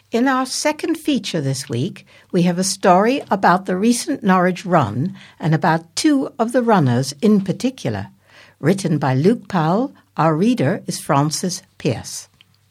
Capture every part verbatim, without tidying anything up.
In our second feature this week, we have a story about the recent Norwich Run and about two of the runners in particular. Written by Luke Powell, our reader is Francis Pearce.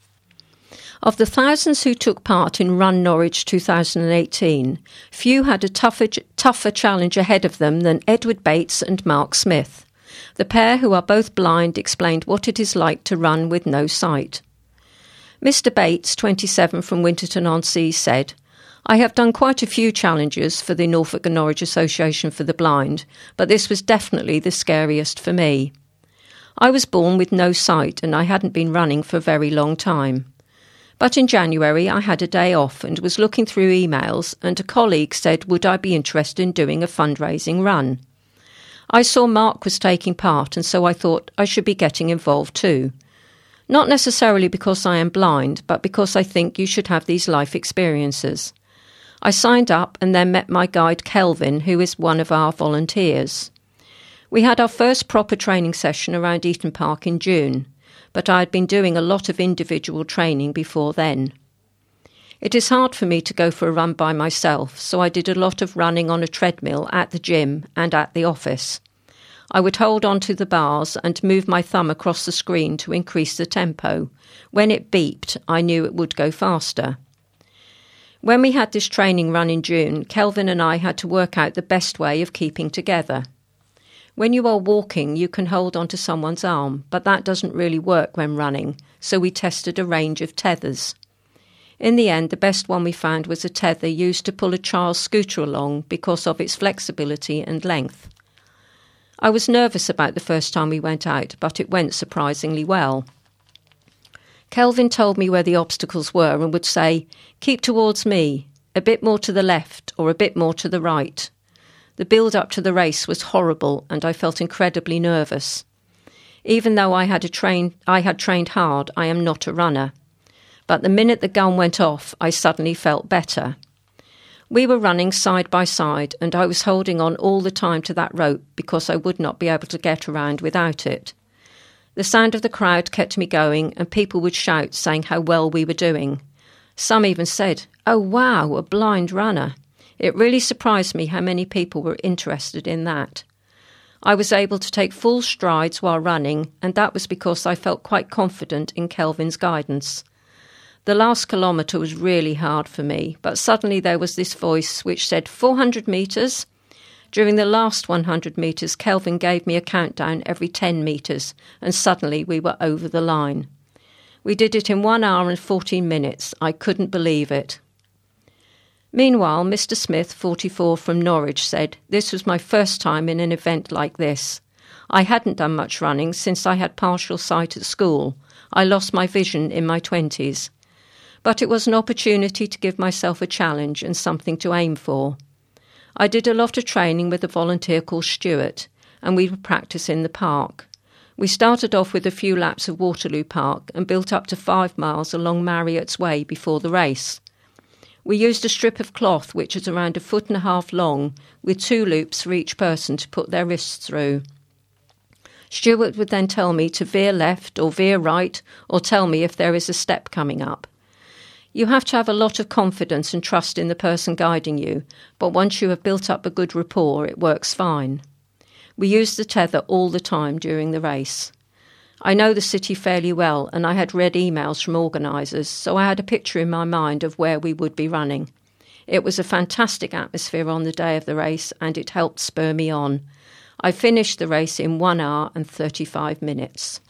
Of the thousands who took part in Run Norwich twenty eighteen, few had a tougher, tougher challenge ahead of them than Edward Bates and Mark Smith. The pair, who are both blind, explained what it is like to run with no sight. Mister Bates, twenty-seven, from Winterton-on-Sea, said, "I have done quite a few challenges for the Norfolk and Norwich Association for the Blind, but this was definitely the scariest for me. I was born with no sight and I hadn't been running for a very long time. But in January I had a day off and was looking through emails, and a colleague said would I be interested in doing a fundraising run. I saw Mark was taking part, and so I thought I should be getting involved too. Not necessarily because I am blind, but because I think you should have these life experiences. I signed up and then met my guide Kelvin, who is one of our volunteers. We had our first proper training session around Eaton Park in June, but I had been doing a lot of individual training before then. It is hard for me to go for a run by myself, so I did a lot of running on a treadmill at the gym and at the office. I would hold on to the bars and move my thumb across the screen to increase the tempo. When it beeped, I knew it would go faster. When we had this training run in June, Kelvin and I had to work out the best way of keeping together. When you are walking, you can hold on to someone's arm, but that doesn't really work when running, so we tested a range of tethers. In the end, the best one we found was a tether used to pull a child's scooter along because of its flexibility and length. I was nervous about the first time we went out, but it went surprisingly well. Kelvin told me where the obstacles were and would say, "Keep towards me, a bit more to the left or a bit more to the right." The build-up to the race was horrible and I felt incredibly nervous. Even though I had, a train, I had trained hard, I am not a runner. But the minute the gun went off, I suddenly felt better. We were running side by side and I was holding on all the time to that rope because I would not be able to get around without it. The sound of the crowd kept me going and people would shout saying how well we were doing. Some even said, "Oh wow, a blind runner." It really surprised me how many people were interested in that. I was able to take full strides while running, and that was because I felt quite confident in Kelvin's guidance. The last kilometre was really hard for me, but suddenly there was this voice which said four hundred metres. During the last one hundred metres, Kelvin gave me a countdown every ten metres, and suddenly we were over the line. We did it in one hour and fourteen minutes. I couldn't believe it. Meanwhile, Mister Smith, forty-four, from Norwich, said, "This was my first time in an event like this. I hadn't done much running since I had partial sight at school. I lost my vision in my twenties. But it was an opportunity to give myself a challenge and something to aim for. I did a lot of training with a volunteer called Stuart, and we would practice in the park. We started off with a few laps of Waterloo Park and built up to five miles along Marriott's Way before the race. We used a strip of cloth which is around a foot and a half long, with two loops for each person to put their wrists through. Stuart would then tell me to veer left or veer right, or tell me if there is a step coming up. You have to have a lot of confidence and trust in the person guiding you, but once you have built up a good rapport, it works fine. We used the tether all the time during the race. I know the city fairly well, and I had read emails from organisers, so I had a picture in my mind of where we would be running. It was a fantastic atmosphere on the day of the race, and it helped spur me on. I finished the race in one hour and thirty-five minutes.